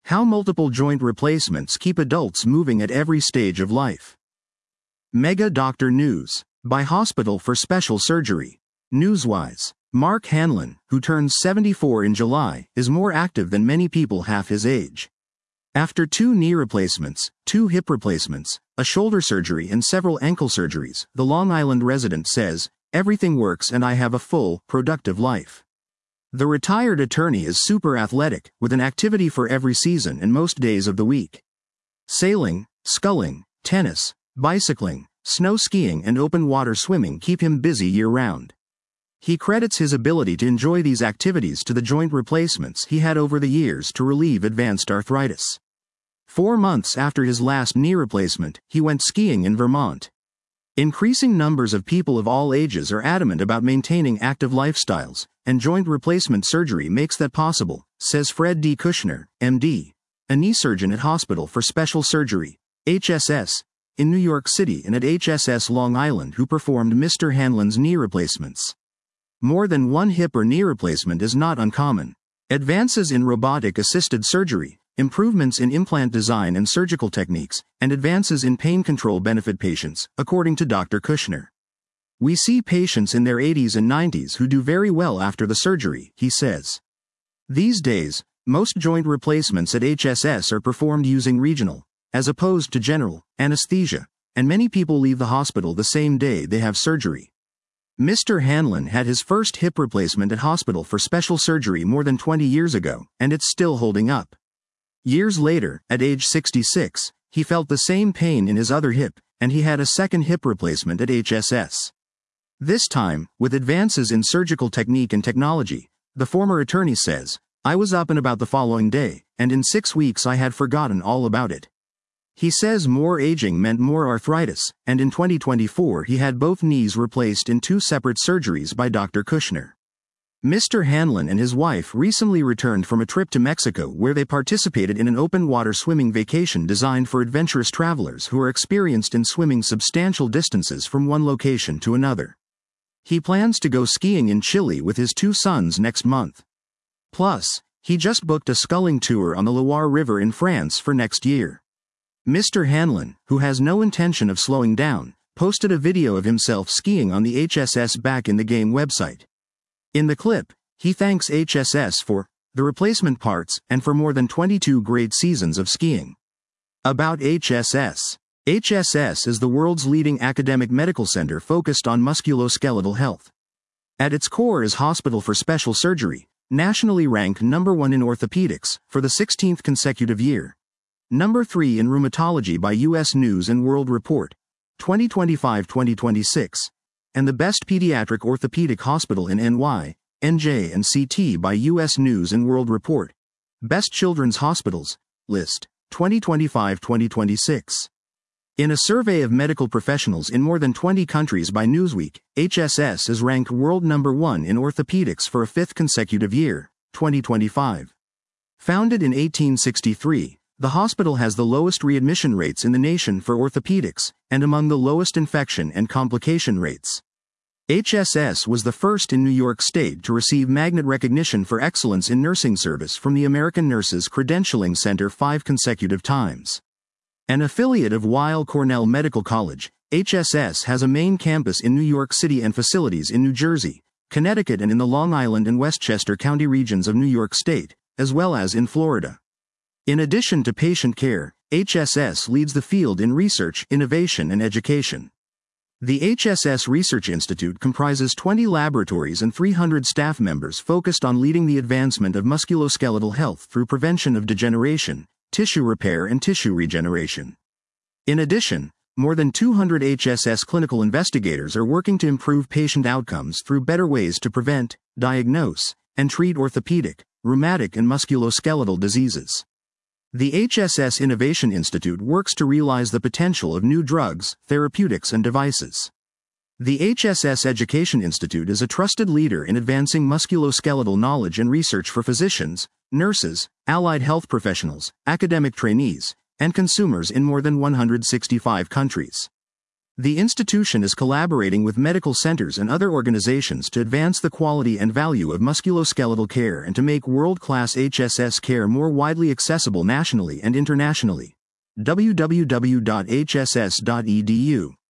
How multiple joint replacements keep adults moving at every stage of life. Mega Doctor News. By Hospital for Special Surgery. Newswise. Mark Hanlon, who turns 74 in July, is more active than many people half his age. After 2 knee replacements, 2 hip replacements, a shoulder surgery and several ankle surgeries, the Long Island resident says, "Everything works and I have a full, productive life." The retired attorney is super athletic, with an activity for every season and most days of the week. Sailing, sculling, tennis, bicycling, snow skiing and open water swimming keep him busy year-round. He credits his ability to enjoy these activities to the joint replacements he had over the years to relieve advanced arthritis. 4 months after his last knee replacement, he went skiing in Vermont. Increasing numbers of people of all ages are adamant about maintaining active lifestyles, and joint replacement surgery makes that possible, says Fred D. Kushner, MD, a knee surgeon at Hospital for Special Surgery, HSS, in New York City and at HSS Long Island, who performed Mr. Hanlon's knee replacements. More than 1 hip or knee replacement is not uncommon. Advances in robotic-assisted surgery, improvements in implant design and surgical techniques, and advances in pain control benefit patients, according to Dr. Kushner. We see patients in their 80s and 90s who do very well after the surgery, he says. These days, most joint replacements at HSS are performed using regional, as opposed to general, anesthesia, and many people leave the hospital the same day they have surgery. Mr. Hanlon had his first hip replacement at Hospital for Special Surgery more than 20 years ago, and it's still holding up. Years later, at age 66, he felt the same pain in his other hip, and he had a second hip replacement at HSS. This time, with advances in surgical technique and technology, the former attorney says, "I was up and about the following day, and in 6 weeks I had forgotten all about it." He says more aging meant more arthritis, and in 2024 he had both knees replaced in 2 separate surgeries by Dr. Kushner. Mr. Hanlon and his wife recently returned from a trip to Mexico where they participated in an open-water swimming vacation designed for adventurous travelers who are experienced in swimming substantial distances from one location to another. He plans to go skiing in Chile with his 2 sons next month. Plus, he just booked a sculling tour on the Loire River in France for next year. Mr. Hanlon, who has no intention of slowing down, posted a video of himself skiing on the HSS Back in the Game website. In the clip, he thanks HSS for the replacement parts and for more than 22 great seasons of skiing. About HSS. HSS is the world's leading academic medical center focused on musculoskeletal health. At its core is Hospital for Special Surgery, nationally ranked number 1 in orthopedics for the 16th consecutive year. Number 3 in rheumatology by U.S. News & World Report, 2025-2026. And the best pediatric orthopedic hospital in NY, NJ and CT by U.S. News & World Report. Best Children's Hospitals, list, 2025-2026. In a survey of medical professionals in more than 20 countries by Newsweek, HSS is ranked world number 1 in orthopedics for a 5th consecutive year, 2025. Founded in 1863, the hospital has the lowest readmission rates in the nation for orthopedics, and among the lowest infection and complication rates. HSS was the first in New York State to receive magnet recognition for excellence in nursing service from the American Nurses Credentialing Center 5 consecutive times. An affiliate of Weill Cornell Medical College, HSS has a main campus in New York City and facilities in New Jersey, Connecticut and in the Long Island and Westchester County regions of New York State, as well as in Florida. In addition to patient care, HSS leads the field in research, innovation and education. The HSS Research Institute comprises 20 laboratories and 300 staff members focused on leading the advancement of musculoskeletal health through prevention of degeneration, tissue repair and tissue regeneration. In addition, more than 200 HSS clinical investigators are working to improve patient outcomes through better ways to prevent, diagnose, and treat orthopedic, rheumatic and musculoskeletal diseases. The HSS Innovation Institute works to realize the potential of new drugs, therapeutics and devices. The HSS Education Institute is a trusted leader in advancing musculoskeletal knowledge and research for physicians, nurses, allied health professionals, academic trainees, and consumers in more than 165 countries. The institution is collaborating with medical centers and other organizations to advance the quality and value of musculoskeletal care and to make world-class HSS care more widely accessible nationally and internationally. www.hss.edu